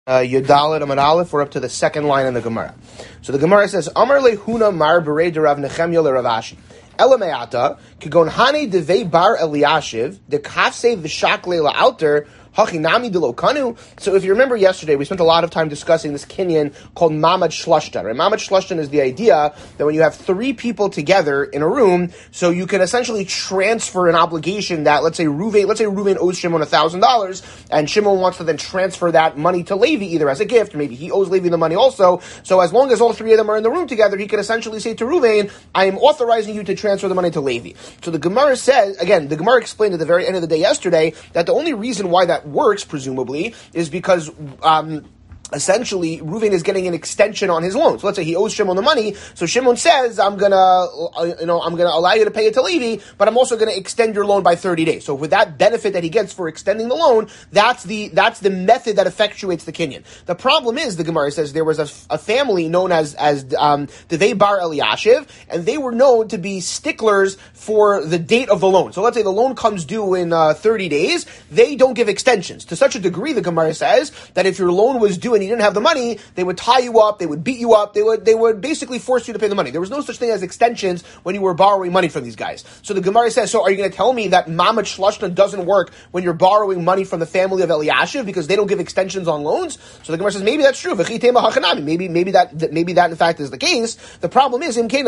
Yudalit Amad Aleph, we're up to the second line in the Gemara. So the Gemara says, Amar lehuna mar berei de Rav Nechemya le Rav Ashi. Elameata, kigon hane devei bar Eliashiv, de kafse v'shakle la'alter, hachinami de lo kanu. So if you remember yesterday, we spent a lot of time discussing this kinyan called Mamad Shlushtan. Right? Mamad Shlushtan is the idea that when you have three people together in a room, so you can essentially transfer an obligation that, let's say Reuven owes Shimon $1,000, and Shimon wants to then transfer that money to Levi, either as a gift, or maybe he owes Levi the money also. So as long as all three of them are in the room together, he can essentially say to Reuven, I am authorizing you to transfer the money to Levi. So the Gemara says, again, the Gemara explained at the very end of the day yesterday that the only reason why that works, presumably, is because essentially Reuven is getting an extension on his loan. So let's say he owes Shimon the money, so Shimon says, I'm gonna allow you to pay it to Levi, but I'm also gonna extend your loan by 30 days. So with that benefit that he gets for extending the loan, that's the method that effectuates the kinyan. The problem is, the Gemara says, there was a family known as Devei Bar Eliashiv, and they were known to be sticklers for the date of the loan. So let's say the loan comes due in 30 days, they don't give extensions. To such a degree, the Gemara says, that if your loan was due and you didn't have the money, they would tie you up, they would beat you up, they would basically force you to pay the money. There was no such thing as extensions when you were borrowing money from these guys. So the Gemara says, so are you going to tell me that Mamad Shlushtan doesn't work when you're borrowing money from the family of Eliashiv because they don't give extensions on loans? So the Gemara says, maybe that's true. Maybe that in fact is the case. The problem is, if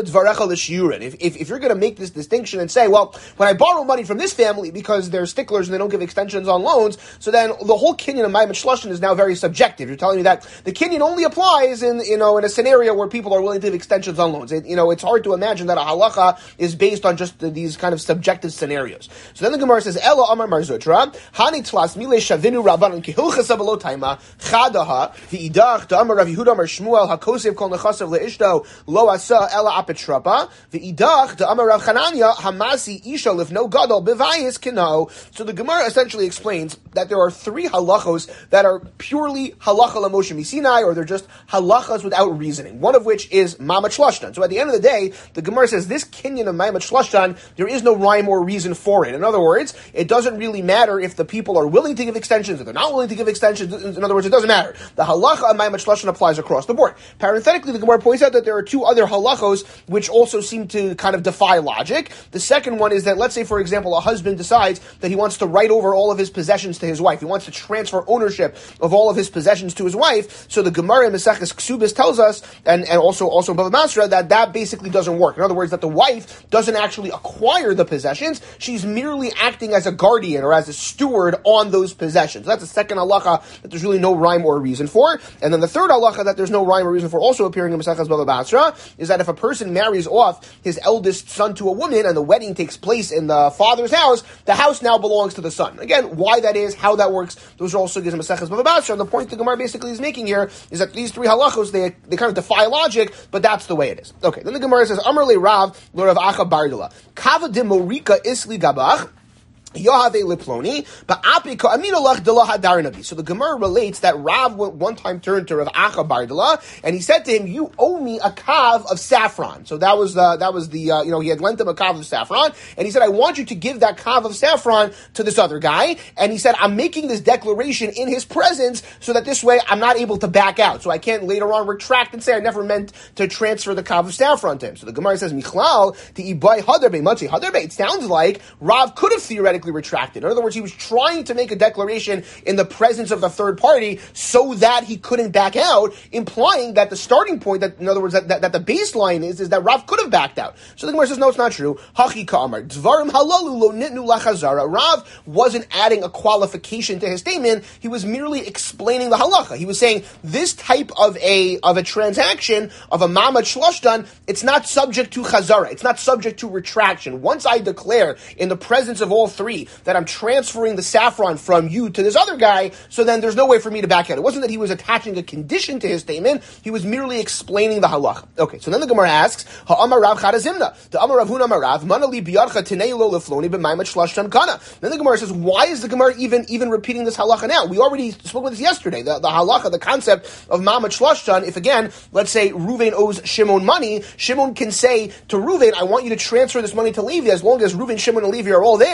you're going to make this distinction and say, well, when I borrow money from this family because they're sticklers and they don't give extensions on loans, so then the whole kinyan of Mamad Shlushtan is now very subjective. You're telling me that the kinyan only applies in a scenario where people are willing to give extensions on loans. It's hard to imagine that a halacha is based on just these kind of subjective scenarios. So then the Gemara says, Ela Amar Mar Zutra, Hani Tlas Mile Shavinu Rabbanon Kihilchasa V'lo Taima Chadaha V'idach D'Amar Rav Yehuda Amar Shmuel HaKosev Kol Nechasav Le'ishto Lo Asa Ela Apetrapa V'idach D'Amar Rav Chananya Hamasi Isha Lifno Gadol B'Vayis Kino. So the Gemara essentially explains that there are three halachos that are purely halacha l'Moshe Misinai, or they're just halachas without reasoning, one of which is Mamad Shlushtan. So at the end of the day, the Gemara says this kinyan of Mamad Shlushtan, there is no rhyme or reason for it. In other words, it doesn't really matter if the people are willing to give extensions or they're not willing to give extensions. In other words, it doesn't matter. The halacha of Mamad Shlushtan applies across the board. Parenthetically, the Gemara points out that there are two other halachos which also seem to kind of defy logic. The second one is that, let's say, for example, a husband decides that he wants to write over all of his possessions to his wife. He wants to transfer ownership of all of his possessions to his wife. So the Gemara in Maseches Ksubis tells us, and also in Bava Basra, that basically doesn't work. In other words, that the wife doesn't actually acquire the possessions. She's merely acting as a guardian or as a steward on those possessions. That's the second halacha that there's really no rhyme or reason for. And then the third halacha that there's no rhyme or reason for, also appearing in Maseches Bava Basra, is that if a person marries off his eldest son to a woman and the wedding takes place in the father's house, the house now belongs to the son. Again, why that is, how that works, those are also given in Maseches Bava Basra. And the point the Gemara basically is making here is that these three halachos, they kind of defy logic, but that's the way it is. Okay, then the Gemara says, Amar le Rav, lo Rav Acha Bardala, Kava de Morika Isli Gabach, Yohave Liploni, but Apika Aminolach Delah Hadarnabi. So the Gemara relates that Rav one time turned to Rav Acha Bardala, and he said to him, "You owe me a kav of saffron." So that was the he had lent him a kav of saffron, and he said, "I want you to give that kav of saffron to this other guy." And he said, "I'm making this declaration in his presence, so that this way I'm not able to back out, so I can't later on retract and say I never meant to transfer the kav of saffron to him." So the Gemara says, "Michlal to ibai hadarbe matzi hadarbe." It sounds like Rav could have theoretically retracted. In other words, he was trying to make a declaration in the presence of the third party so that he couldn't back out, implying that the starting point, that in other words, that the baseline is that Rav could have backed out. So the Gemara says, no, it's not true. Hachi ka'amar, dvarim halalu lo nitnu lachazara. Rav wasn't adding a qualification to his statement. He was merely explaining the halacha. He was saying this type of a transaction, of a Mamad Shlushtan, it's not subject to chazara. It's not subject to retraction. Once I declare in the presence of all three that I'm transferring the saffron from you to this other guy, so then there's no way for me to back out. It wasn't that he was attaching a condition to his statement, he was merely explaining the halach. Okay, so then the Gemara asks, Ha'amar Rav Chadazimna, the Amar Rav Huna Marav, Manali Biyarcha Tinei Lo Lefloni B'Maimat Shlushtan Kana. Then the Gemara says, why is the Gemara even repeating this halacha now? We already spoke about this yesterday. The halacha, the concept of Mamad Shlushtan, if again, let's say Reuven owes Shimon money, Shimon can say to Reuven, I want you to transfer this money to Levi, as long as Reuven, Shimon, and Levi are all there,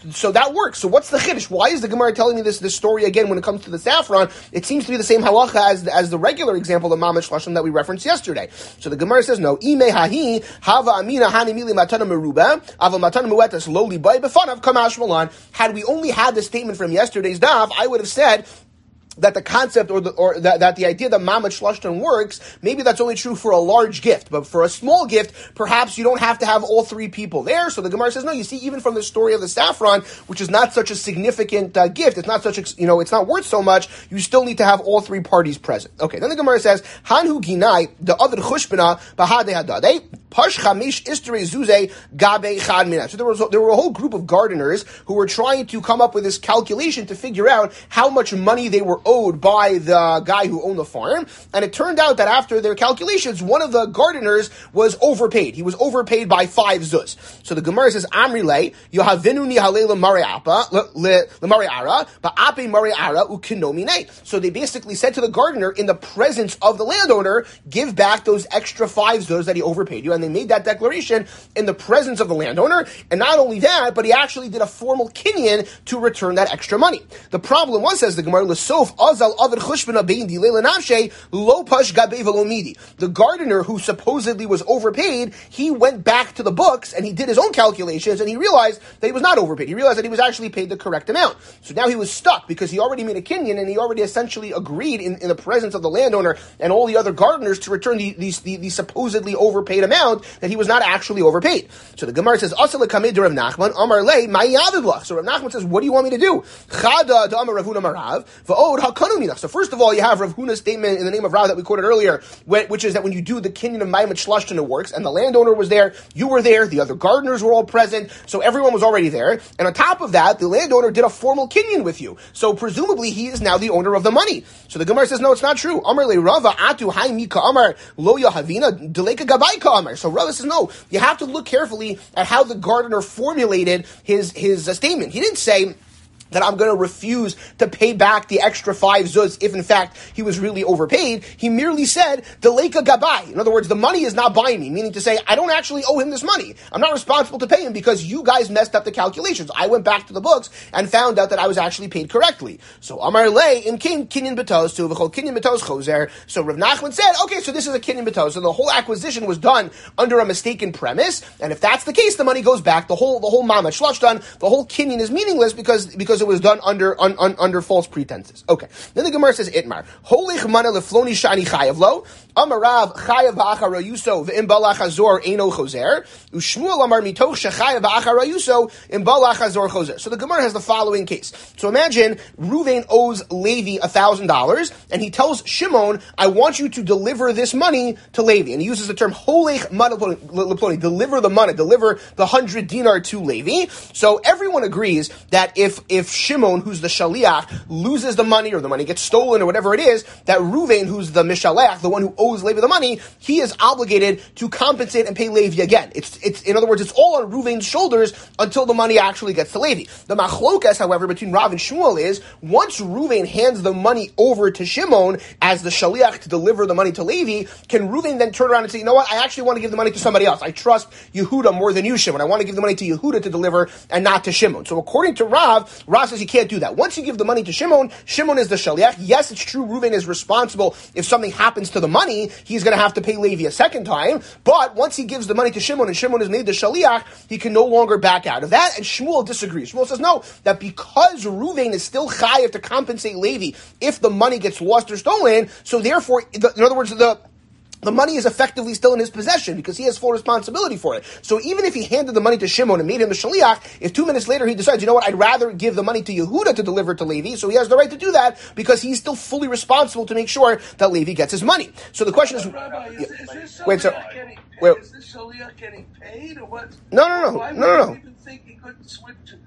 So that works. So what's the chiddush? Why is the Gemara telling me this story again when it comes to the saffron? It seems to be the same halacha as the regular example of Mamash Lashon that we referenced yesterday. So the Gemara says, no, Ime hahi hava amina hani mili matana meruba ava matana muetas lowly by befanav kamash malan. Had we only had the statement from yesterday's daf, I would have said that the concept that the idea that Mamad Shlashton works, maybe that's only true for a large gift, but for a small gift, perhaps you don't have to have all three people there. So the Gemara says, no, you see, even from the story of the saffron, which is not such a significant gift, it's not such it's not worth so much, you still need to have all three parties present. Okay, then the Gemara says, Hanhu Ginai, the other Chushbana, Bahade Hadade, Pash Chamish Istere Zuze Gabe Chad Mina. So there were a whole group of gardeners who were trying to come up with this calculation to figure out how much money they were owed by the guy who owned the farm, and it turned out that after their calculations, one of the gardeners was overpaid. He was overpaid by 5 zuz. So the Gemara says, Amri le, Yohavinu nihale l'mari'apa, l'mari'ara, ba'ape mari'ara ukinomine. So they basically said to the gardener, in the presence of the landowner, give back those extra 5 zuz that he overpaid you, and they made that declaration in the presence of the landowner, and not only that, but he actually did a formal kinyan to return that extra money. The problem was, says the Gemara, l'sof azal avid chushbana bein dilei l'nafshe lo pash gabe v'lo midi. The gardener who supposedly was overpaid, he went back to the books and he did his own calculations and he realized that he was not overpaid. He realized that he was actually paid the correct amount. So now he was stuck because he already made a kinyan and he already essentially agreed in the presence of the landowner and all the other gardeners to return the supposedly overpaid amount that he was not actually overpaid. So the Gemara says, Asal l'kamid Rav Nachman, Amar lei, ma'yavid. So Rav Nachman says, what do you want me to do? Chada d'amar Rav Huna Marav, v'od ha'kanu minach. So first of all, you have Rav Huna's statement in the name of Rav that we quoted earlier, which is that when you do the kinyan of Maimet Shlashton, it works, and the landowner was there, you were there, the other gardeners were all present, so everyone was already there, and on top of that, the landowner did a formal kinyan with you. So presumably, he is now the owner of the money. So the Gemara says, no, it's not true. Amar le Rava atu hai mika amar lo yahavina deleka gabai ka amar. So Rava says, no, you have to look carefully at how the gardener formulated his statement. He didn't say that I'm going to refuse to pay back the extra 5 zuz if in fact he was really overpaid. He merely said, Deleka gabai. In other words, the money is not by me, meaning to say, I don't actually owe him this money. I'm not responsible to pay him because you guys messed up the calculations. I went back to the books and found out that I was actually paid correctly. So Amar Le in kinyan betos to v'chol kinyan betos choser. So Rav Nachman said, okay, so this is a kinyan betos. So the whole acquisition was done under a mistaken premise, and if that's the case, the money goes back. The whole mamad shloshtan, the whole kinyan is meaningless because it was done under false pretenses. Okay. Then the Gemara says Itmar. Holich mana lefloni shani chayav lo. Amarav chayav ba'achar yuso v'im balach hazor eino choser. Ushmuel amar mitoch shechayav ba'achar yuso im balach hazor choser. So the Gemara has the following case. So imagine Ruvain owes Levi $1,000 and he tells Shimon, I want you to deliver this money to Levi. And he uses the term holich mana leploni, deliver the money, deliver the 100 dinar to Levi. So everyone agrees that if Shimon, who's the shaliach, loses the money or the money gets stolen or whatever it is, that Ruvain, who's the mishalech, the one who owes Levi the money, he is obligated to compensate and pay Levi again. It's in other words, it's all on Ruvain's shoulders until the money actually gets to Levi. The machlokas, however, between Rav and Shmuel is, once Ruvain hands the money over to Shimon as the shaliach to deliver the money to Levi, can Ruvain then turn around and say, you know what, I actually want to give the money to somebody else. I trust Yehuda more than you, Shimon. I want to give the money to Yehuda to deliver and not to Shimon. So according to Rav says you can't do that. Once you give the money to Shimon, Shimon is the shaliach. Yes, it's true, Reuven is responsible. If something happens to the money, he's going to have to pay Levi a second time. But once he gives the money to Shimon and Shimon is made the shaliach, he can no longer back out of that. And Shmuel disagrees. Shmuel says no, that because Reuven is still chayav to compensate Levi if the money gets lost or stolen, so therefore, in other words, the money is effectively still in his possession because he has full responsibility for it. So even if he handed the money to Shimon and made him the shaliach, if 2 minutes later he decides, you know what, I'd rather give the money to Yehuda to deliver to Levi, so he has the right to do that because he's still fully responsible to make sure that Levi gets his money. So the question is... Rabbi, is this wait, so... Is this shaliach getting paid or what? No. Why would you even think he couldn't switch to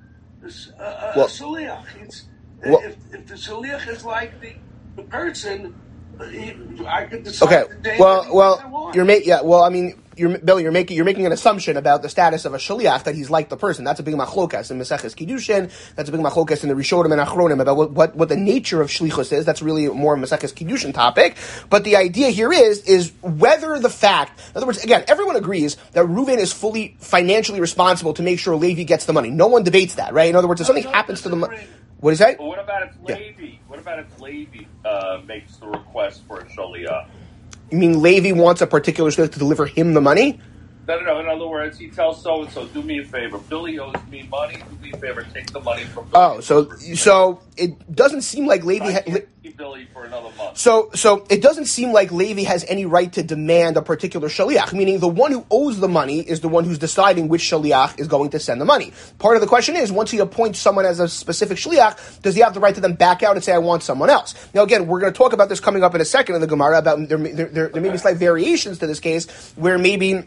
shaliach? If the shaliach is like the person... I could decide okay. Well, you're made. Yeah. Well, I mean, you're making an assumption about the status of a shaliach, that he's like the person. That's a big machlokas in Maseches Kiddushin. That's a big machlokas in the Rishonim and Achronim about what the nature of shlichus is. That's really more a Maseches Kiddushin topic. But the idea here is whether the fact, in other words, again, everyone agrees that Reuven is fully financially responsible to make sure Levi gets the money. No one debates that, right? In other words, if something happens to the money, what is that? But what about if Levi? Yeah. What about if Levi makes the request for a shaliach? You mean Levi wants a particular shliach to deliver him the money? No. In other words, he tells so-and-so, do me a favor. Billy owes me money. Do me a favor. Take the money from Billy. So it doesn't seem like Levi... Billy for another month. So it doesn't seem like Levi has any right to demand a particular shaliach, meaning the one who owes the money is the one who's deciding which shaliach is going to send the money. Part of the question is, once he appoints someone as a specific shaliach, does he have the right to then back out and say, I want someone else? Now again, we're going to talk about this coming up in a second in the Gemara, about there may be slight variations to this case, where maybe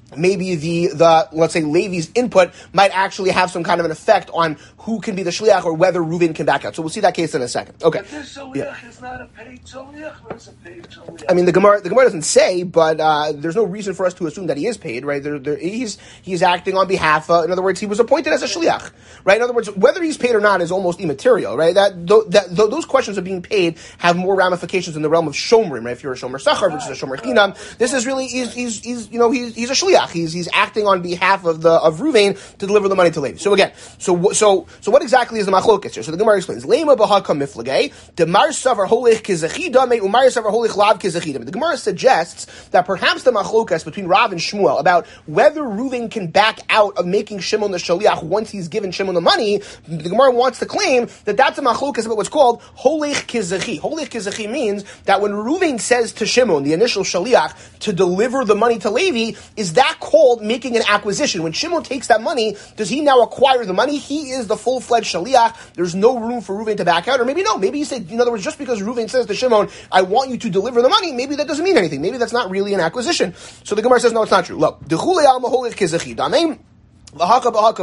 the let's say Levi's input might actually have some kind of an effect on who can be the shliach or whether Reuven can back out. So we'll see that case in a second. Okay. But this shliach is not a paid shliach, or is a paid shliach? I mean, the Gemara doesn't say, but there's no reason for us to assume that he is paid, right? He's acting on behalf. In other words, he was appointed as a shliach, right? In other words, whether he's paid or not is almost immaterial, right? Those questions of being paid have more ramifications in the realm of shomrim, right? If you're a shomer sachar versus a shomer chinam, this is really he's a shliach. He's acting on behalf of Reuven to deliver the money to Levi. So again, so what exactly is the machlokas here? So the Gemara explains: Lema b'hakam miflagei demar savar holich kizachida me umar savar holich lav kizachida. The Gemara suggests that perhaps the machlokas between Rav and Shmuel about whether Reuven can back out of making Shimon the shaliach once he's given Shimon the money. The Gemara wants to claim that that's a machlokas about what's called holich kizachi. Holich kizachi means that when Reuven says to Shimon, the initial shaliach, to deliver the money to Levi, is that called making an acquisition? When Shimon takes that money, does he now acquire the money? He is the full-fledged shaliach. There's no room for Reuven to back out. Or maybe no. Maybe you say, in other words, just because Reuven says to Shimon, I want you to deliver the money, maybe that doesn't mean anything. Maybe that's not really an acquisition. So the Gemara says, no, it's not true. Look, Mar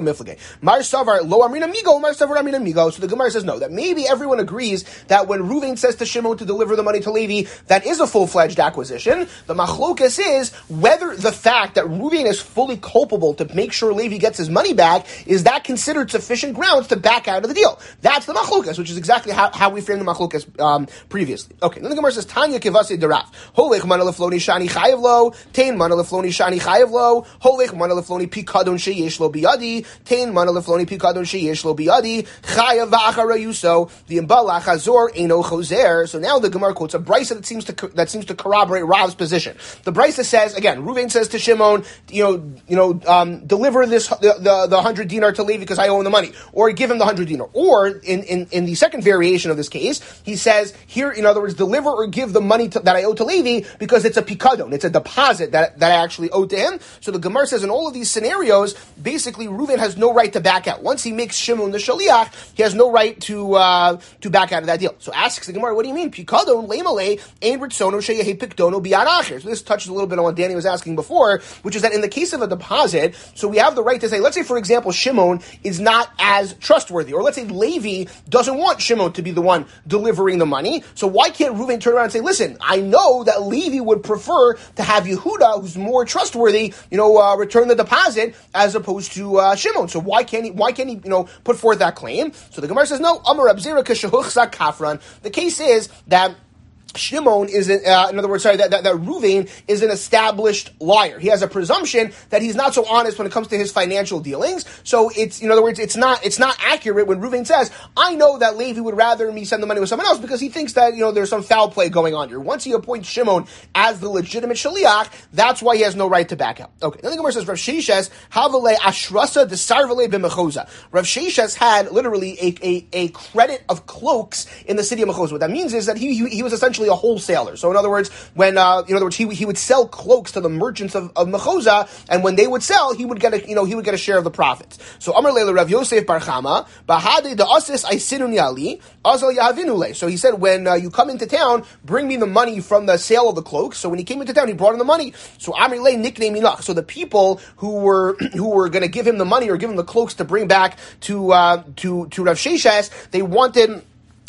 Savar Lo Amrina Migo, Mar Savar Amrina Migo. So the Gemara says no, that maybe everyone agrees that when Reuven says to Shimon to deliver the money to Levi, that is a full-fledged acquisition. The machlokas is whether the fact that Reuven is fully culpable to make sure Levi gets his money back, is that considered sufficient grounds to back out of the deal? That's the machlokas, which is exactly how we framed the machlokas previously. Okay, then the Gemara says Tanya Kivase Deraf Holich Mana Lefloni Shani Chayev Lo Tain Mana Lefloni Shani Chayev Lo Holich Mana Lefloni Pikadon Sheyesh Lo Biyadi Tain Mana Lefloni Pikadon Sheyesh Lo Biyadi Chayev V'Acharayuso the Imbalach Hazor Eino Choser. So now the Gemara quotes a brisa that seems to corroborate Rav's position. The brisa says again, Reuven says to Shimon, deliver this the 100 dinar to Levi because I owe him the money, or give him the 100 dinar. Or in the second variation of this case, he says here, in other words, deliver or give the money that I owe to Levi because it's a pikadon, it's a deposit that I actually owe to him. So the Gemara says in all of these scenarios, basically Reuven has no right to back out. Once he makes Shimon the shaliach, he has no right to back out of that deal. So asks the Gemara, what do you mean? Pikadon leimale ein ritzono sheyehi pikdono biyad acher. So this touches a little bit on what Danny was asking before, which is that in the case of a deposit, so we have the right to say, let's say for example, Shimon is not as trustworthy, or let's say Levi doesn't want Shimon to be the one delivering the money. So why can't Reuven turn around and say, listen, I know that Levi would prefer to have Yehuda, who's more trustworthy, return the deposit as opposed to Shimon. So why can't he put forth that claim? So the Gemara says, no, Amar Rab Zira Keshahuchsa Kafran. The case is that Shimon is, in other words, that Reuven is an established liar. He has a presumption that he's not so honest when it comes to his financial dealings. So it's, in other words, it's not accurate when Reuven says, I know that Levi would rather me send the money with someone else because he thinks that, there's some foul play going on here. Once he appoints Shimon as the legitimate shaliach, that's why he has no right to back out. Okay. Then the Gemara says, Rav Sheshes, Havale Ashrasa Desarvale B'Mechoza. Rav Sheshes had literally a credit of cloaks in the city of Mechoza. What that means is that he was essentially a wholesaler. So in other words, when he would sell cloaks to the merchants of Mechoza, and when they would sell, he would get a share of the profits. So Amar Leila Rav Yosef Bar Chama Bahade the Asis Aisinun Yali Azal Yahavinule. So he said, when you come into town, bring me the money from the sale of the cloaks. So when he came into town, he brought him the money. So Amar Leila nicknamed Inach. So the people who were going to give him the money or give him the cloaks to bring back to Rav Sheshes, they wanted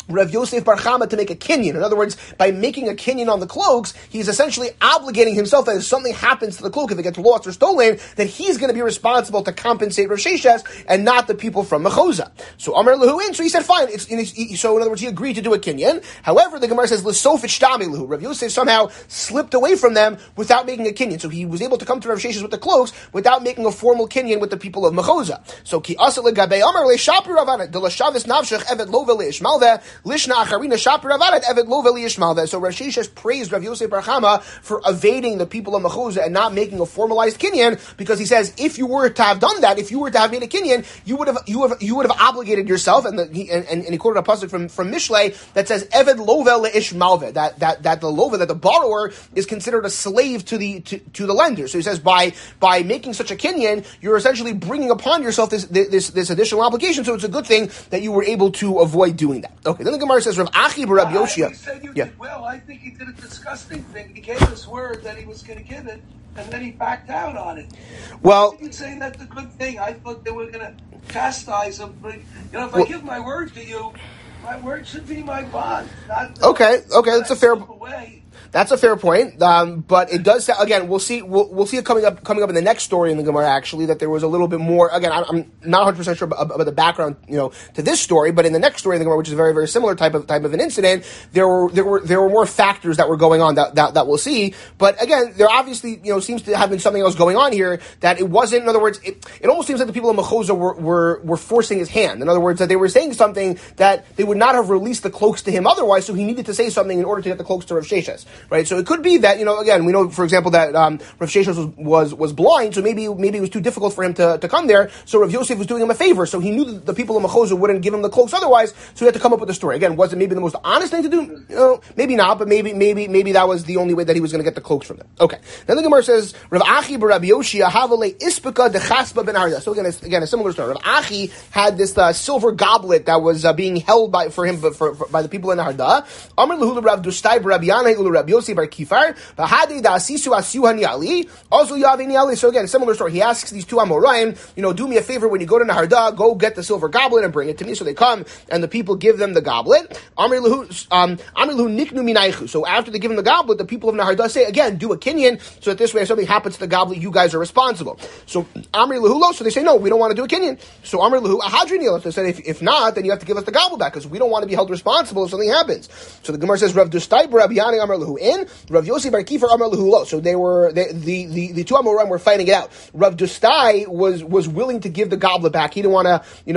Rav Yosef Bar Chama to make a kinyan. In other words, by making a kinyan on the cloaks, he's essentially obligating himself that if something happens to the cloak, if it gets lost or stolen, that he's going to be responsible to compensate Rav Sheshes and not the people from Mechoza. So Amar Lehuin, so he said, fine. So in other words, he agreed to do a kinyan. However, the Gemara says, L'sof Ishtami Lehu. Rav Yosef somehow slipped away from them without making a kinyan. So he was able to come to Rav Sheshes with the cloaks without making a formal kinyan with the people of Mechoza. So Ki Asa Legabe Amar Le Shapi Ravana, De Lashavis Navshach Evet Love Le Ishmalve, Lishna Acharina Shapi Ravadat Evet Love Le Ishmalve. So Rav Sheshes praised Rav Yosef Bar Chama for evading the people of Mechoza and not making a formalized kinyan, because he says, if you were to have done that, if you were to have made a kinyan, you would have obligated yourself, and he quoted a pasuk from Mishlei that says Eved Lovel leishmalve, that the love, that the borrower is considered a slave to the lender. So he says by making such a kinyan, you're essentially bringing upon yourself this additional obligation. So it's a good thing that you were able to avoid doing that. Okay, then the Gemara says Rav Achi Barab Yoshia. He said you did well. I think he did a disgusting thing. He gave us word that he was going to give it, and then he backed out on it. Well, you're saying that's a good thing. I thought they were going to chastise him. But, if I give my word to you, my word should be my bond. Okay, that's a fair. Away. That's a fair point, but it does. Again, we'll see it coming up in the next story in the Gemara. Actually, that there was a little bit more. Again, I'm not 100% sure about the background, to this story. But in the next story in the Gemara, which is a very, very similar type of an incident, there were more factors that were going on that we'll see. But again, there obviously seems to have been something else going on here that it wasn't. In other words, it almost seems like the people of Mechoza were forcing his hand. In other words, that they were saying something that they would not have released the cloaks to him otherwise. So he needed to say something in order to get the cloaks to Rav Sheshes. Right, so it could be that again, we know, for example, that Rav Sheshes was blind, so maybe it was too difficult for him to come there. So Rav Yosef was doing him a favor, so he knew that the people of Mechoza wouldn't give him the cloaks otherwise. So he had to come up with a story. Again, was it maybe the most honest thing to do? Maybe not, but maybe that was the only way that he was going to get the cloaks from them. Okay. Then the Gemara says Rav Achi Barab Yoshia Havale Ispika de Chasba ben Arda. So again, a similar story. Rav Achi had this silver goblet that was being held by the people in Arda. Amar Lehula Rav Dustai Barab Yanai Ulu Rav Yosef Bar Kifar, also Yavini. So again, similar story. He asks these two Amoraim, do me a favor, when you go to Naharda, go get the silver goblet and bring it to me. So they come, and the people give them the goblet. So after they give them the goblet, the people of Naharda say, again, do a kinyan, so that this way if something happens to the goblet, you guys are responsible. So Amri Lehulo, so they say, no, we don't want to do a kinyan. So Amri Lehu, Ahadrinil, so they said, if not, then you have to give us the goblet back, because we don't want to be held responsible if something happens. So the Gemara says, Rav Dustai Rabbi Yani Amar Lehu in, Rav Yossi Bar Kifar Amar Lehu lo. So the two Amoraim were fighting it out. Rav Dustai was willing to give the goblet back. He didn't want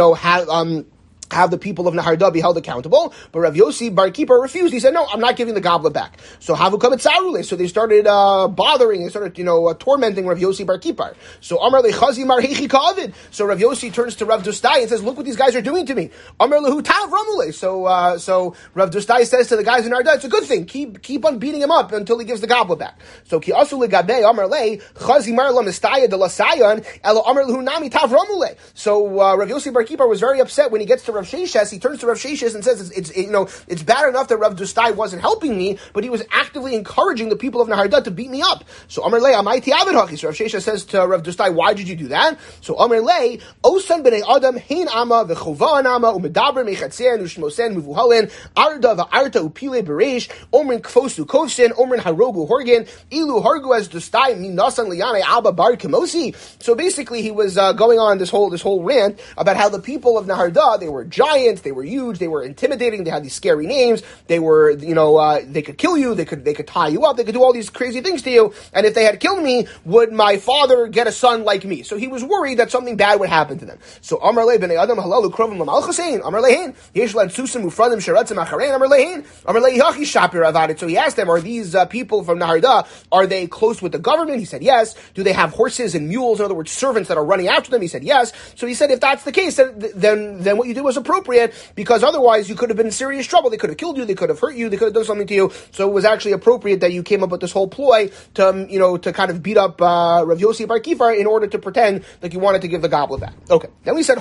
to, have the people of Naharda be held accountable, but Rav Yossi Bar Kippur refused. He said, no, I'm not giving the goblet back. So Havu Kamet Sarule. So they started bothering, they started tormenting Rav Yossi Bar Kippur. So Amar Lechazi Mar Hechi Ka'avid. So Rav Yossi turns to Rav Dustai and says, look what these guys are doing to me. Amar Lehu Tav Ramule. So Rav Dustai says to the guys in Naharda, it's a good thing. Keep on beating him up until he gives the goblet back. So Ki Asu Legabe Amar Le Chazi Mar La Mistaya de La Sayan Elo Amar Lehu Nami Tav Ramule. So Rav Yossi Bar Kippur was very upset when he gets to Rav Sheshes. He turns to Rav Sheshes and says, it's bad enough that Rav Dustai wasn't helping me, but he was actively encouraging the people of Naharda to beat me up. So Amar Le, Amaiti Avid Hachi. So Rav Sheshes says to Rav Dustai, why did you do that? So Amar Le, Osan b'nei Adam, Hein Ama, V'chovan Ama, Umedaber Mechatzean, Ushmosen, Muvuhalin, Arda, V'arta, Upile Beresh, Omrin Kfosu Kovsen, Omrin Harogu Horgan, Ilu Hargu as Dustai, Minasan Liane, Abba Bar Kemosi. So basically he was going on this whole rant about how the people of Naharda, they were giants, they were huge, they were intimidating, they had these scary names, they were, they could kill you, they could tie you up, they could do all these crazy things to you, and if they had killed me, would my father get a son like me? So he was worried that something bad would happen to them. So Amar Le b'nei Adam halalu krovim l'malchasein, Amar Lehin, yesh lan susim ufradim sheratzim acharein, Amar Lehin, Amar Lehi hachi shapir avad. So he asked them, are these people from Naharda, are they close with the government? He said yes. Do they have horses and mules, in other words, servants that are running after them? He said yes. So he said, if that's the case, then what you did was appropriate, because otherwise you could have been in serious trouble. They could have killed you, they could have hurt you, they could have done something to you. So it was actually appropriate that you came up with this whole ploy to kind of beat up Rav Yossi Bar Kifar in order to pretend like you wanted to give the goblet back. Okay. Then we said,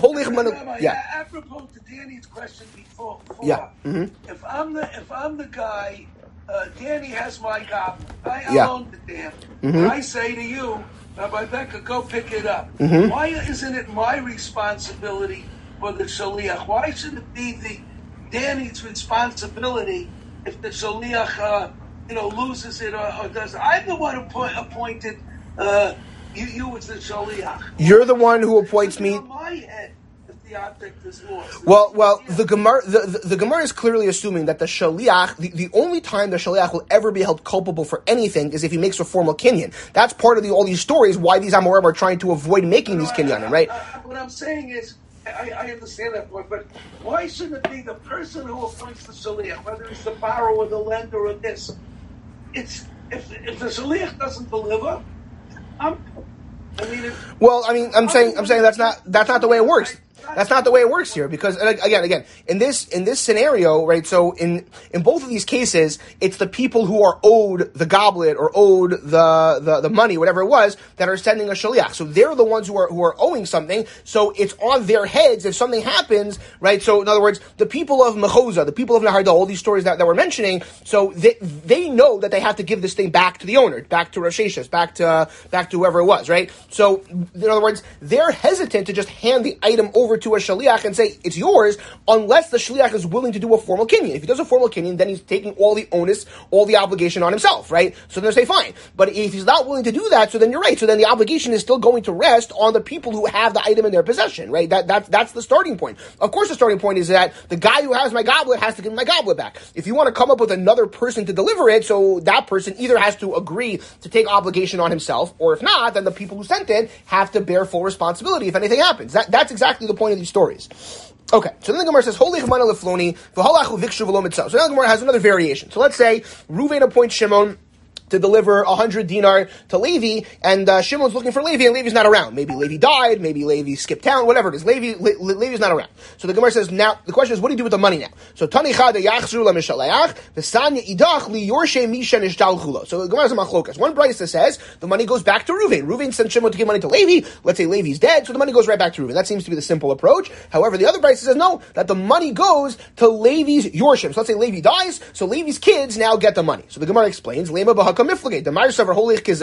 apropos to Danny's question before. Yeah. Mm-hmm. If I'm the guy, Danny has my goblet. I own the damn. Mm-hmm. I say to you, Rabbi Becca, go pick it up. Why isn't it my responsibility for the shaliach? Why should it be Danny's responsibility if the shaliach, loses it or doesn't. I'm the one who appointed you as the shaliach. You're the one who appoints me. On my head, if the object is lost. Well, the Gemara is clearly assuming that the shaliach, the only time the shaliach will ever be held culpable for anything is if he makes a formal kinyan. That's part of all these stories why these Amorim are trying to avoid making these kinyanim, right? What I'm saying is, I understand that point, but why shouldn't it be the person who appoints the shaliach, whether it's the borrower or the lender or this? It's if the shaliach doesn't deliver, I'm saying that's not the way it works. That's not the way it works here, because again, in this scenario, right? So in both of these cases, it's the people who are owed the goblet or owed the money, whatever it was, that are sending a shaliach. So they're the ones who are owing something. So it's on their heads if something happens, right? So in other words, the people of Mechoza, the people of Nahar Dal, all these stories that we're mentioning, so they know that they have to give this thing back to the owner, back to Rosh Hashanah, back to whoever it was, right? So in other words, they're hesitant to just hand the item over to a shaliach and say it's yours, unless the shaliach is willing to do a formal kinyan. If he does a formal kinyan, then he's taking all the onus, all the obligation on himself, right? So then they say fine. But if he's not willing to do that, so then you're right. So then the obligation is still going to rest on the people who have the item in their possession, right? That's the starting point. Of course, the starting point is that the guy who has my goblet has to give me my goblet back. If you want to come up with another person to deliver it, so that person either has to agree to take obligation on himself, or if not, then the people who sent it have to bear full responsibility if anything happens. That's exactly the point of these stories. Okay, so then the Gemara says, Holy Chmana Lefloni, v'halachu vikshu v'lo mitzah. So now the Gemara has another variation. So let's say Reuven appoints Shimon to deliver 100 dinar to Levi, and Shimon's looking for Levi, and Levi's not around. Maybe Levi died, maybe Levi skipped town, whatever it is. Levi's not around. So the Gemara says, now, the question is, what do you do with the money now? So, Tanicha de yachzru la-mishaleach, v'sanya idach li yorshe misha nishtalchulo. So the Gemara is a machlokas. One brayso says, the money goes back to Reuven. Reuven sent Shimon to give money to Levi. Let's say Levi's dead, so the money goes right back to Reuven. That seems to be the simple approach. However, the other brayso says, no, that the money goes to Levi's yorshim. So let's say Levi dies, so Levi's kids now get the money. So the Gemara explains, Lema b'hakam miflageh, so the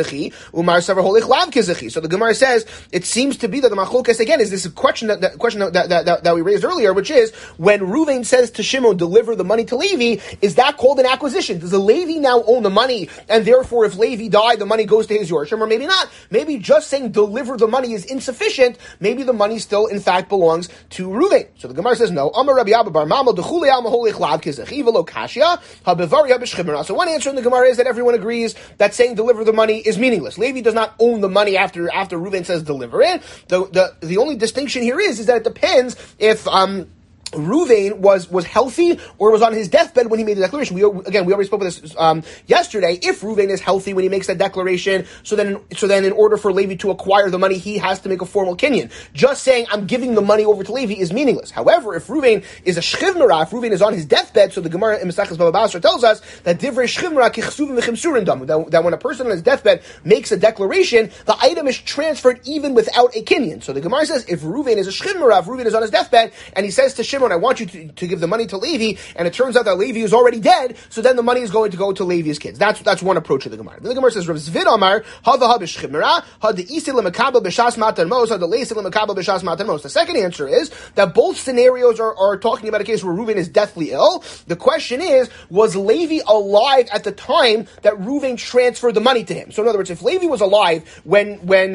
Gemara says it seems to be that the machlokas again is this question that we raised earlier, which is when Reuven says to Shimon, deliver the money to Levi, is that called an acquisition? Does the Levi now own the money, and therefore if Levi died, the money goes to his yorshim, or maybe not? Maybe just saying deliver the money is insufficient. Maybe the money still in fact belongs to Reuven. So the Gemara says no. Amar Rabbi Abba bar Mama d'chuli al maholich lav kizachi v'lo kashya habevari habeshchimera. So one answer in the Gemara is that everyone agrees that saying deliver the money is meaningless. Levi does not own the money after Reuven says deliver it. The only distinction here is that it depends if Reuven was healthy or was on his deathbed when he made the declaration. We already spoke about this yesterday. If Reuven is healthy when he makes that declaration, so then in order for Levi to acquire the money, he has to make a formal kinyan. Just saying I'm giving the money over to Levi is meaningless. However, if Reuven is a shchivmara, if Reuven is on his deathbed, so the Gemara in Maseches Baba Basra tells us that divrei shchivmara kichsuvim v'chimsurin dam, that when a person on his deathbed makes a declaration, the item is transferred even without a kinyan. So the Gemara says if Reuven is a shchivmara, if Reuven is on his deathbed and he says to Shimon, I want you to give the money to Levi, and it turns out that Levi is already dead, so then the money is going to go to Levi's kids. That's one approach of the Gemara. Then the Gemara says, Rav Zvid Amar, ha b'shchimera, ha de'isi l'mekabel b'shas matan mos, ha de'leisi l'mekabel b'shas matan mos. The second answer is that both scenarios are talking about a case where Reuven is deathly ill. The question is, was Levi alive at the time that Reuven transferred the money to him? So in other words, if Levi was alive when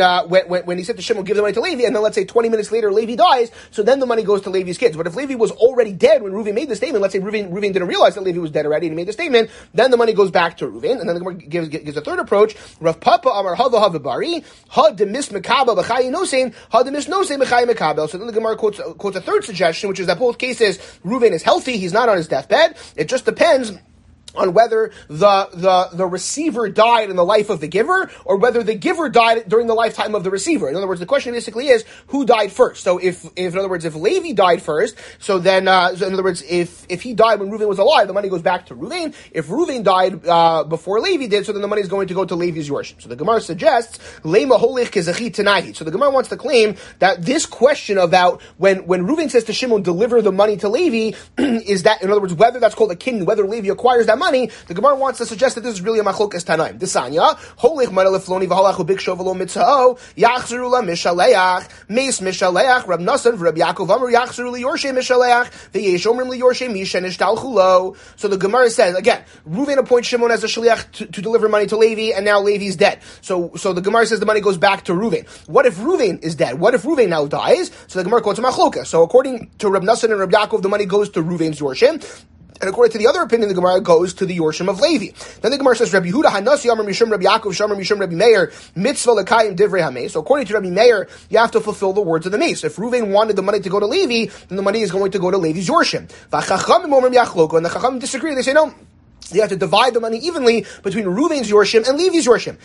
he said to Shimon, give the money to Levi, and then let's say 20 minutes later Levi dies, so then the money goes to Levi's kids. But if Levi was already dead when Reuven made the statement, let's say Reuven didn't realize that Levi was dead already and he made the statement, then the money goes back to Reuven. And then the Gemara gives a third approach. Rav Papa Amar Hava Hava Bari, Ha demis mekabel b'chayi nosein, Ha demis nosein b'chayi mekabel. So then the Gemara quotes a third suggestion, which is that both cases Reuven is healthy, he's not on his deathbed. It just depends on whether the receiver died in the life of the giver, or whether the giver died during the lifetime of the receiver. In other words, the question basically is, who died first? So if in other words, if Levi died first, so then, so in other words, if he died when Reuven was alive, the money goes back to Reuven. If Reuven died before Levi did, so then the money is going to go to Levi's yorshim. So the Gemara suggests, Lema holich kezachi tanahi. So the Gemara wants to claim that this question about when Reuven says to Shimon, deliver the money to Levi, is that, in other words, whether that's called a kinyan, whether Levi acquires that money, money, the Gemara wants to suggest that this is really a machlokas tanaim. Desanya, holich mara lefloni v'halachu biksho v'lo mitzao, yachzeru la mishaleach, meis mishaleach, Rab Nasan v'Rab Yaakov Amar yachzeru li yorshe mishaleach, v'yesh omrim li yorshe misha nishtalchu lo. So the Gemara says, again, Reuven appoints Shimon as a shliach to deliver money to Levi, and now Levi's dead. So the Gemara says the money goes back to Reuven. What if Reuven is dead? What if Reuven now dies? So the Gemara quotes a machlokas. So according to Rab Nasan and Rab Yaakov, the money goes to Reuven's yorshim. And according to the other opinion, the Gemara goes to the Yorshim of Levi. Then the Gemara says, Rabbi Yehuda Hanasi Amar Mishum Rabbi Yaakov Shamar Mishum Rabbi Meir Mitzvah Lekayim Divrei HaMeis. So according to Rabbi Meir, you have to fulfill the words of the Meis. If Reuven wanted the money to go to Levi, then the money is going to go to Levi's Yorshim. V'chachamim Omrim Yachloko, and the Chachamim disagree. They say, no, you have to divide the money evenly between Reuven's Yorshim and Levi's Yorshim.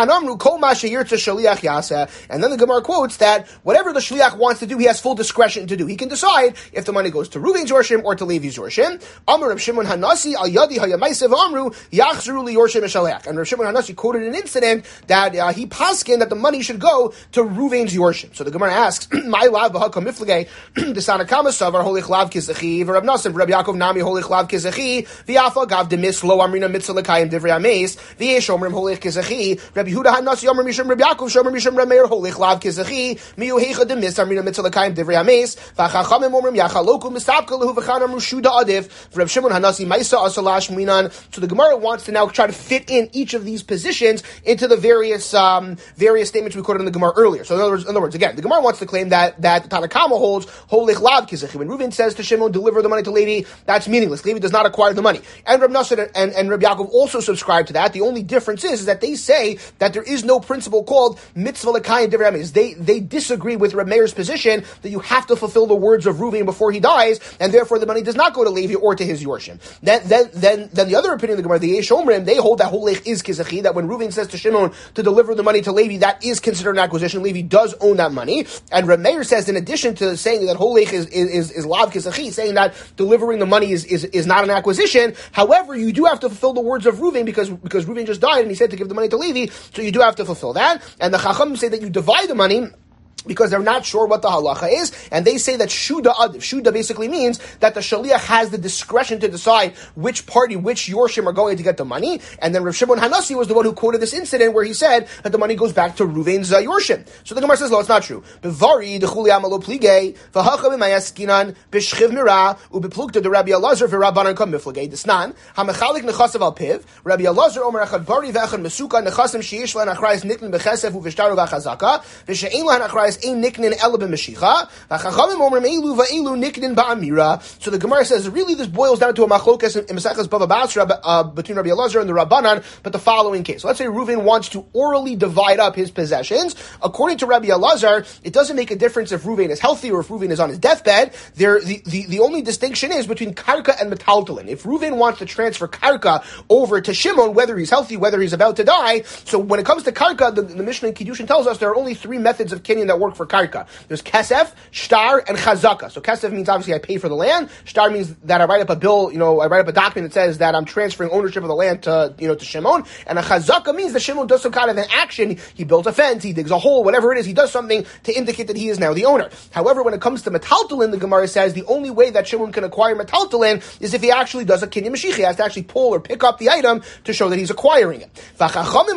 And then the Gemara quotes that whatever the Shliach wants to do, he has full discretion to do. He can decide if the money goes to Reuven's Yorshim or to Levi's Yorshim. Amar Reb Shimon Hanasi al Yadi Hayamaisev Amru Yachzru li Yorshim Mishaleach. And Reb Shimon Hanasi quoted an incident that he paskin that the money should go to Reuven's Yorshim. So the Gemara asks, "My lav b'hakam miflegei desana kamasavar holich lav kizachi v'Rab Nasan v'Rab Yaakov nami holich lav kizachi v'yafa gav demis lo amrina mitzvah lekayim divrei hameis v'yesh omrim holich kizachi Rabbi Yehuda Hanasi Amar Mishum Rabbi Yaakov Shomer Mishum Rabbi Meir holich lav kizachi miyuhecha demis amrina mitzvah lekayim divrei hameis v'chachamim omrim yachaloku misapka lehu v'chan amru shuda adif v'Rab Shimon Hanasi maisa asalash minan. So the Gemara wants to now try to fit in each of these positions into the various statements we quoted in the Gemara earlier. So in other words, again, the Gemara wants to claim that the Tanakama holds holich lav kizachi. When Reuven says to Shimon, deliver the money to Levi, that's meaningless. Levi does not acquire the money. And Rab Nasan and Rab Yaakov also subscribe to that. The only difference is that they say that there is no principle called mitzvah lekayim divrei hameis. They disagree with Reb Meir's position that you have to fulfill the words of Reuven before he dies, and therefore the money does not go to Levi or to his yorshim. Then the other opinion of the Gemara, the Yesh Omrim, they hold that holich is kizachi, that when Reuven says to Shimon to deliver the money to Levi, that is considered an acquisition. Levi does own that money. And Reb Meir says, in addition to saying that holich is lav kizachi, saying that delivering the money is not an acquisition, however, you do have to fulfill the words of Reuven because Reuven just died and he said to give the money to Levi, so you do have to fulfill that. And the Chachamim say that you divide the money because they're not sure what the halacha is, and they say that shuda adif. Shuda basically means that the shaliach has the discretion to decide which party, which yorshim are going to get the money. And then Rav Shimon Hanasi was the one who quoted this incident where he said that the money goes back to Reuven's yorshim. So the Gemara says, no, it's not true. Bevari dechuli amalo pligei v'hacha b'mayaskinan b'shchiv mira u'beplukta de Rabbi Elazar v'Rabbanan kam miflegei desnan hamechalik nechasav al piv Rabbi Elazar omer echad bari v'echad mesuka nechasim sheyesh lan achrayis nikn b'chesef u'v'shtaru v'chazaka v'she'ein lan achrayis ein niknin ela b'meshicha v'chachamim omrim elu va'elu niknin ba'amira. So the Gemara says really this boils down to a machlokas in Maseches Bava Basra between Rabbi Elazar and the Rabbanan, but the following case. So let's say Reuven wants to orally divide up his possessions. According to Rabbi Elazar, it doesn't make a difference if Reuven is healthy or if Reuven is on his deathbed. The only distinction is between karka and metaltalin. If Reuven wants to transfer karka over to Shimon, whether he's healthy, whether he's about to die, so when it comes to karka, the Mishnah in Kiddushin tells us there are only three methods of kinyan that work for karka. There's kesef, shtar, and chazaka. So kesef means obviously I pay for the land. Shtar means that I write up a bill, I write up a document that says that I'm transferring ownership of the land to Shimon. And a chazaka means that Shimon does some kind of an action. He builds a fence, he digs a hole, whatever it is, he does something to indicate that he is now the owner. However, when it comes to metaltalin, the Gemara says the only way that Shimon can acquire metaltalin is if he actually does a kinyan mashiach. He has to actually pull or pick up the item to show that he's acquiring it. Whereas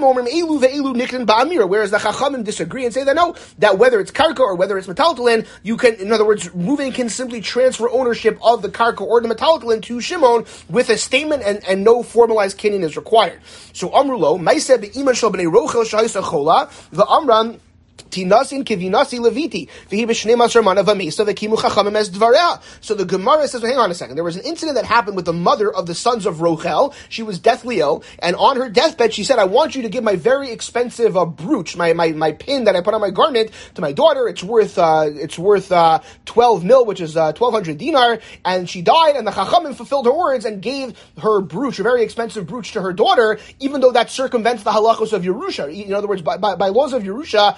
the chachamim disagree and say that no, that whether it's karka or whether it's metaltalin, you can, in other words, Reuven can simply transfer ownership of the karka or the metaltalin to Shimon with a statement and no formalized kinyan is required. So Amrulo, Maiseh be'iman shel b'nei Rochel shahisa chola, v'amran Tinasin kivinasi leviti v'hi b'shnei masar mana v'mesa v'kimu chachamim es dvareha. So the Gemara says, well, hang on a second. There was an incident that happened with the mother of the sons of Rochel. She was deathly ill, and on her deathbed, she said, "I want you to give my very expensive brooch, my pin that I put on my garment, to my daughter. It's worth 12 mil, which is 1,200 dinar." And she died, and the chachamim fulfilled her words and gave her brooch, a very expensive brooch, to her daughter, even though that circumvents the halachos of Yerusha. In other words, by laws of Yerusha, that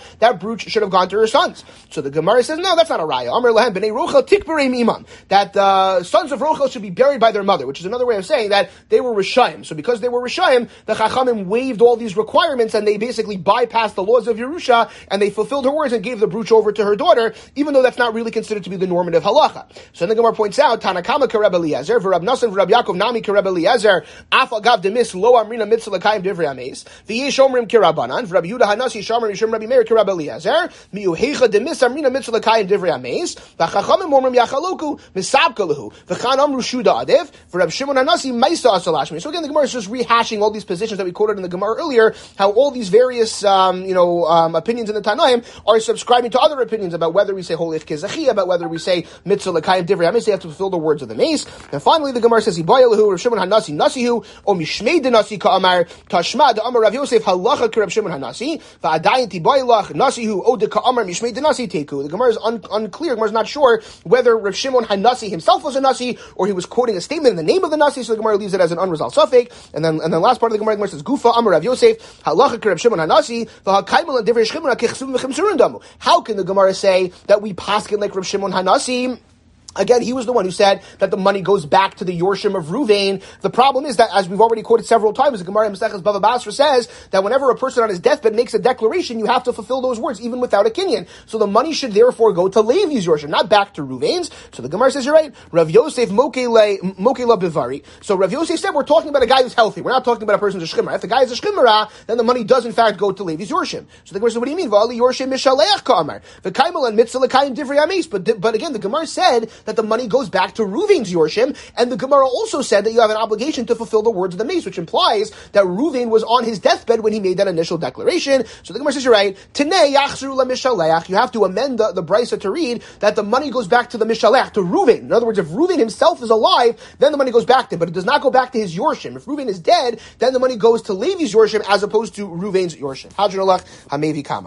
brooch should have gone to her sons. So the Gemara says, no, that's not a raya. Amar lahem b'nei Ruchel tikberei imam. That the sons of Ruchel should be buried by their mother, which is another way of saying that they were Rishayim. So because they were Rishayim, the Chachamim waived all these requirements and they basically bypassed the laws of Yerusha and they fulfilled her words and gave the brooch over to her daughter, even though that's not really considered to be the normative halacha. So then the Gemara points out, Tanakama Kareb Eliezer, V'Rab Nasan V'Rab Yaakov Nami Kareb Eliezer, Af Agav Demis Lo Amrina Mitzvah L'Kayim Divrei Ames, V'Yesh Omrim Kirabanan, V'Rab Yehuda Hanasi Shamar Yishim Rabbi Meir Kareb Eliezer, Miuhecha Demis Amrina Mitzvah L'Kayim Divrei Ames, V'Chachamim Omrim Yachaloku Misabka Lehu, V'Chan Amru Shuda Adev, V'Rab Shimon Hanasi Maisa Asalashmi. So again, the Gemara is just rehashing all these positions that we quoted in the Gemara earlier, how all these various, opinions in the Tanaim are subscribing to other opinions about whether we say Holech Kezachi, about whether we say Mitzvah L'Kayim Divrei Ames, they have to fulfill the words of the mace. And finally, the Gemara says, Ibaya Lehu, Rav Shimon Hanasi Nasihu, O Mishmei de Nasi Ka'amar, Tashma de Amar Rav Yosef Halacha K'Rav Shimon Hanasi, Va'adayin Tibaya Lach Nasihu, O de Ka'amar Mishmei de Nasi Teku. The Gemara is unclear. The Gemara is not sure whether Rav Shimon Hanasi himself was a Nasi, or he was quoting a statement in the name of the Nasi, so the Gemara leaves it as an unresolved suffix. And then last part of the Gemara says, Gufa Amar Rav Yosef Halacha K'Rav Shimon Hanasi, V'Hakaimel and Divrei Shchimra Kechsum V'Chimsurun Damu. How can the Gemara say that we paskin like Rav Shimon Hanasi? Again, he was the one who said that the money goes back to the Yorshim of Ruvain. The problem is that, as we've already quoted several times, the Gemara in Maseches Bava Basra says that whenever a person on his deathbed makes a declaration, you have to fulfill those words, even without a kinyan. So the money should therefore go to Levi's Yorshim, not back to Ruvain's. So the Gemara says, you're right. Rav Yosef Mokela Bivari. So Rav Yosef said, we're talking about a guy who's healthy. We're not talking about a person who's a shchimra. If the guy is a shchimra, then the money does in fact go to Levi's Yorshim. So the Gemara says, what do you mean? V'ali Yorshim Mishaleach Ka'amar. V'kaimel and Mitzvah L'Kayim Divrei Ames. But again, the Gemara said that the money goes back to Ruvain's Yorshim, and the Gemara also said that you have an obligation to fulfill the words of the mace, which implies that Ruvain was on his deathbed when he made that initial declaration. So the Gemara says, you're right. Tenei yachzru lamishalech. You have to amend the brisa to read that the money goes back to the mishalech, to Ruvain. In other words, if Ruvain himself is alive, then the money goes back to him, but it does not go back to his Yorshim. If Ruvain is dead, then the money goes to Levi's Yorshim as opposed to Ruvain's Yorshim. Hadron Alach Hamevi Kama.